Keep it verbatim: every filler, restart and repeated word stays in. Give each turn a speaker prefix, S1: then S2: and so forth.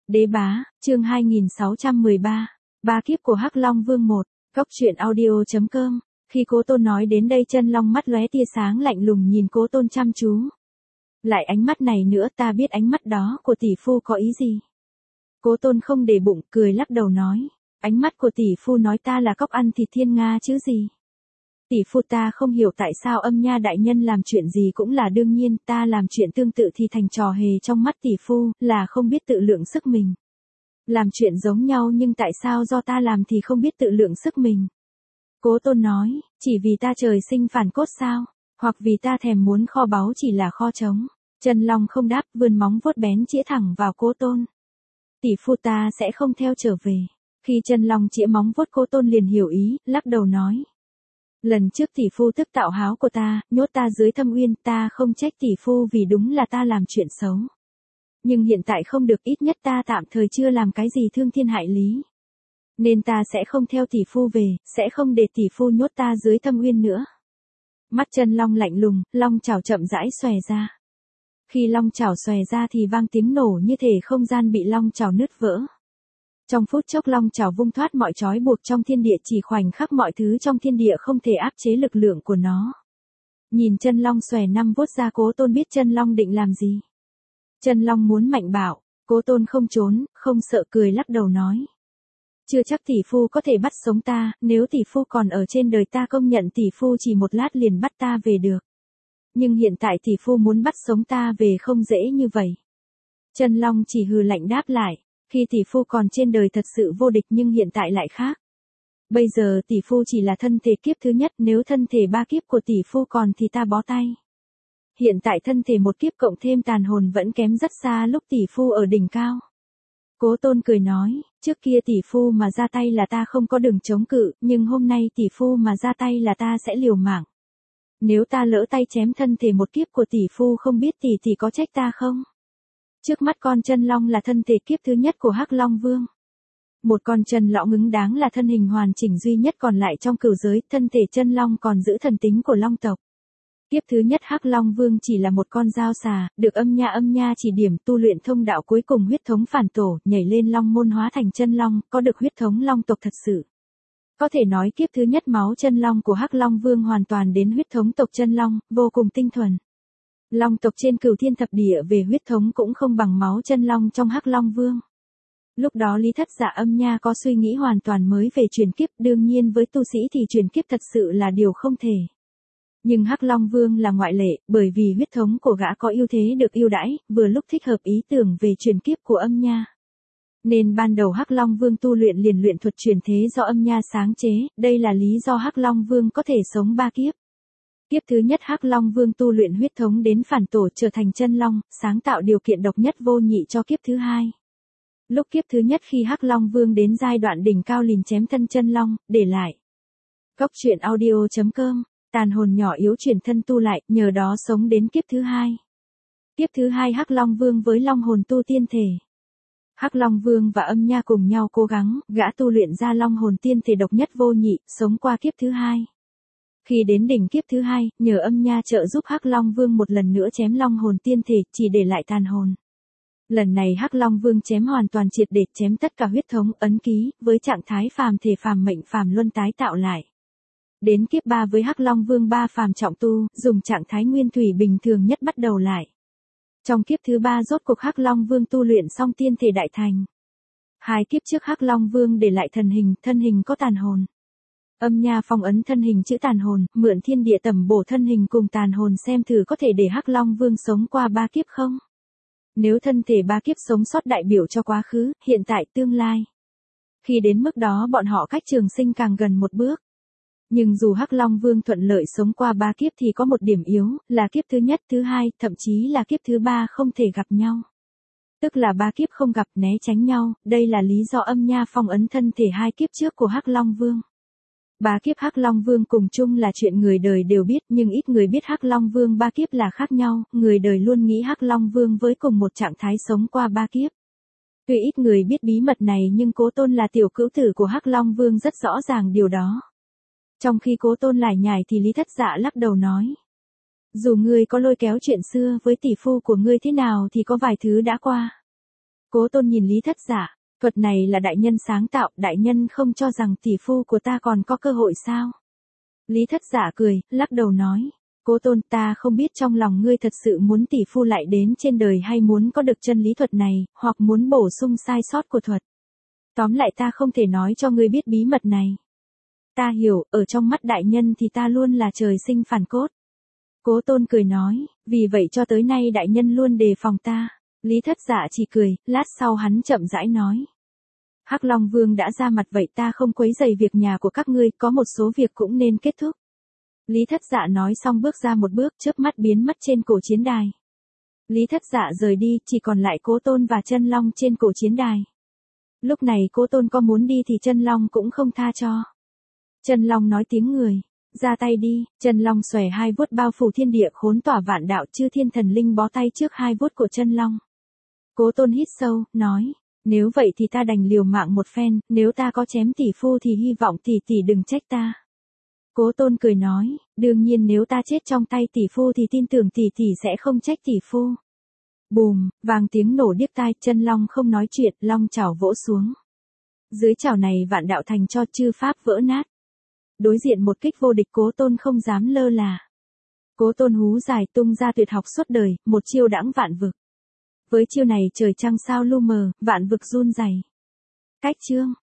S1: Đế bá, chương hai nghìn sáu trăm mười ba. Ba kiếp của Hắc Long Vương một. Cốc truyện audio chấm com. Khi Cố Tôn nói đến đây, Chân Long mắt lóe tia sáng lạnh lùng nhìn Cố Tôn chăm chú. Lại ánh mắt này nữa, ta biết ánh mắt đó của tỷ phu có ý gì. Cố Tôn không để bụng, cười lắc đầu nói. Ánh mắt của tỷ phu nói ta là cóc ăn thịt thiên nga chứ gì. Tỷ phu ta không hiểu tại sao Âm Nha đại nhân làm chuyện gì cũng là đương nhiên, ta làm chuyện tương tự thì thành trò hề trong mắt tỷ phu, là không biết tự lượng sức mình. Làm chuyện giống nhau nhưng tại sao do ta làm thì không biết tự lượng sức mình. Cố Tôn nói, chỉ vì ta trời sinh phản cốt sao, hoặc vì ta thèm muốn kho báu chỉ là kho trống. Chân Long không đáp, vươn móng vuốt bén chĩa thẳng vào Cố Tôn. Tỷ phu ta sẽ không theo trở về. Khi Chân Long chĩa móng vuốt, Cố Tôn liền hiểu ý, lắc đầu nói. Lần trước tỷ phu tức tạo háo của ta, nhốt ta dưới thâm uyên, ta không trách tỷ phu vì đúng là ta làm chuyện xấu. Nhưng hiện tại không được, ít nhất ta tạm thời chưa làm cái gì thương thiên hại lý. Nên ta sẽ không theo tỷ phu về, sẽ không để tỷ phu nhốt ta dưới thâm uyên nữa. Mắt Chân Long lạnh lùng, long chảo chậm rãi xòe ra. Khi long chảo xòe ra thì vang tiếng nổ như thể không gian bị long chảo nứt vỡ. Trong phút chốc long chảo vung thoát mọi trói buộc trong thiên địa, chỉ khoảnh khắc mọi thứ trong thiên địa không thể áp chế lực lượng của nó. Nhìn Chân Long xòe năm vuốt ra, Cố Tôn biết Chân Long định làm gì. Chân Long muốn mạnh bạo, Cố Tôn không trốn, không sợ, cười lắc đầu nói. Chưa chắc tỷ phu có thể bắt sống ta, nếu tỷ phu còn ở trên đời ta công nhận tỷ phu chỉ một lát liền bắt ta về được. Nhưng hiện tại tỷ phu muốn bắt sống ta về không dễ như vậy. Chân Long chỉ hừ lạnh đáp lại. Khi tỷ phu còn trên đời thật sự vô địch nhưng hiện tại lại khác. Bây giờ tỷ phu chỉ là thân thể kiếp thứ nhất, nếu thân thể ba kiếp của tỷ phu còn thì ta bó tay. Hiện tại thân thể một kiếp cộng thêm tàn hồn vẫn kém rất xa lúc tỷ phu ở đỉnh cao. Cố Tôn cười nói, trước kia tỷ phu mà ra tay là ta không có đường chống cự, nhưng hôm nay tỷ phu mà ra tay là ta sẽ liều mạng. Nếu ta lỡ tay chém thân thể một kiếp của tỷ phu, không biết tỷ tỷ có trách ta không? Trước mắt con Chân Long là thân thể kiếp thứ nhất của Hắc Long Vương. Một con chân lão ngứng đáng là thân hình hoàn chỉnh duy nhất còn lại trong cửu giới, thân thể Chân Long còn giữ thần tính của Long tộc. Kiếp thứ nhất Hắc Long Vương chỉ là một con dao xà, được Âm Nha âm nha chỉ điểm tu luyện thông đạo cuối cùng huyết thống phản tổ, nhảy lên Long môn hóa thành Chân Long, có được huyết thống Long tộc thật sự. Có thể nói kiếp thứ nhất máu Chân Long của Hắc Long Vương hoàn toàn đến huyết thống tộc Chân Long, vô cùng tinh thuần. Long tộc trên cửu thiên thập địa về huyết thống cũng không bằng máu Chân Long trong Hắc Long Vương. Lúc đó Lý Thất Dạ Âm Nha có suy nghĩ hoàn toàn mới về chuyển kiếp, đương nhiên với tu sĩ thì chuyển kiếp thật sự là điều không thể. Nhưng Hắc Long Vương là ngoại lệ, bởi vì huyết thống của gã có ưu thế được ưu đãi, vừa lúc thích hợp ý tưởng về chuyển kiếp của Âm Nha. Nên ban đầu Hắc Long Vương tu luyện liền luyện thuật chuyển thế do Âm Nha sáng chế, đây là lý do Hắc Long Vương có thể sống ba kiếp. Kiếp thứ nhất Hắc Long Vương tu luyện huyết thống đến phản tổ trở thành Chân Long, sáng tạo điều kiện độc nhất vô nhị cho kiếp thứ hai. Lúc kiếp thứ nhất khi Hắc Long Vương đến giai đoạn đỉnh cao liền chém thân Chân Long, để lại. Cốc truyện audio chấm com, tàn hồn nhỏ yếu chuyển thân tu lại, nhờ đó sống đến kiếp thứ hai. Kiếp thứ hai Hắc Long Vương với long hồn tu tiên thể. Hắc Long Vương và Âm Nha cùng nhau cố gắng, gã tu luyện ra long hồn tiên thể độc nhất vô nhị, sống qua kiếp thứ hai. Khi đến đỉnh kiếp thứ hai, nhờ Âm Nha trợ giúp Hắc Long Vương một lần nữa chém long hồn tiên thể, chỉ để lại tàn hồn. Lần này Hắc Long Vương chém hoàn toàn triệt để, chém tất cả huyết thống, ấn ký, với trạng thái phàm thể phàm mệnh phàm luân tái tạo lại. Đến kiếp ba với Hắc Long Vương ba phàm trọng tu, dùng trạng thái nguyên thủy bình thường nhất bắt đầu lại. Trong kiếp thứ ba rốt cuộc Hắc Long Vương tu luyện xong tiên thể đại thành. Hai kiếp trước Hắc Long Vương để lại thần hình, thân hình có tàn hồn. Âm Nha phong ấn thân hình chữ tàn hồn, mượn thiên địa tẩm bổ thân hình cùng tàn hồn xem thử có thể để Hắc Long Vương sống qua ba kiếp không. Nếu thân thể ba kiếp sống sót đại biểu cho quá khứ, hiện tại, tương lai. Khi đến mức đó bọn họ cách trường sinh càng gần một bước. Nhưng dù Hắc Long Vương thuận lợi sống qua ba kiếp thì có một điểm yếu, là kiếp thứ nhất, thứ hai, thậm chí là kiếp thứ ba không thể gặp nhau. Tức là ba kiếp không gặp, né tránh nhau, đây là lý do Âm Nha phong ấn thân thể hai kiếp trước của Hắc Long Vương. Ba kiếp Hắc Long Vương cùng chung là chuyện người đời đều biết, nhưng ít người biết Hắc Long Vương ba kiếp là khác nhau, người đời luôn nghĩ Hắc Long Vương với cùng một trạng thái sống qua ba kiếp. Tuy ít người biết bí mật này nhưng Cố Tôn là tiểu cữu tử của Hắc Long Vương rất rõ ràng điều đó. Trong khi Cố Tôn lải nhải thì Lý Thất Dạ lắc đầu nói. Dù ngươi có lôi kéo chuyện xưa với tỷ phu của ngươi thế nào thì có vài thứ đã qua. Cố Tôn nhìn Lý Thất Dạ, thuật này là đại nhân sáng tạo, đại nhân không cho rằng tỷ phu của ta còn có cơ hội sao? Lý Thất Dạ cười, lắc đầu nói, Cố Tôn, ta không biết trong lòng ngươi thật sự muốn tỷ phu lại đến trên đời hay muốn có được chân lý thuật này, hoặc muốn bổ sung sai sót của thuật. Tóm lại ta không thể nói cho ngươi biết bí mật này. Ta hiểu, ở trong mắt đại nhân thì ta luôn là trời sinh phản cốt. Cố Tôn cười nói, vì vậy cho tới nay đại nhân luôn đề phòng ta. Lý Thất Dạ chỉ cười, lát sau hắn chậm rãi nói. Hắc Long Vương đã ra mặt vậy ta không quấy rầy việc nhà của các ngươi, có một số việc cũng nên kết thúc. Lý Thất Dạ nói xong bước ra một bước, chớp mắt biến mất trên cổ chiến đài. Lý Thất Dạ rời đi, chỉ còn lại Cố Tôn và Chân Long trên cổ chiến đài. Lúc này Cố Tôn có muốn đi thì Chân Long cũng không tha cho. Chân Long nói tiếng người, ra tay đi. Chân Long xòe hai vuốt bao phủ thiên địa khốn tỏa vạn đạo, chư thiên thần linh bó tay trước hai vuốt của Chân Long. Cố Tôn hít sâu, nói, nếu vậy thì ta đành liều mạng một phen, nếu ta có chém tỷ phu thì hy vọng tỷ tỷ đừng trách ta. Cố Tôn cười nói, đương nhiên nếu ta chết trong tay tỷ phu thì tin tưởng tỷ tỷ sẽ không trách tỷ phu. Bùm, vang tiếng nổ điếc tai, Chân Long không nói chuyện, long chảo vỗ xuống. Dưới chảo này vạn đạo thành cho, chư pháp vỡ nát. Đối diện một kích vô địch, Cố Tôn không dám lơ là. Cố Tôn hú dài tung ra tuyệt học suốt đời, một chiêu đãng vạn vực. Với chiêu này trời trăng sao lu mờ, vạn vực run rẩy. Cách chương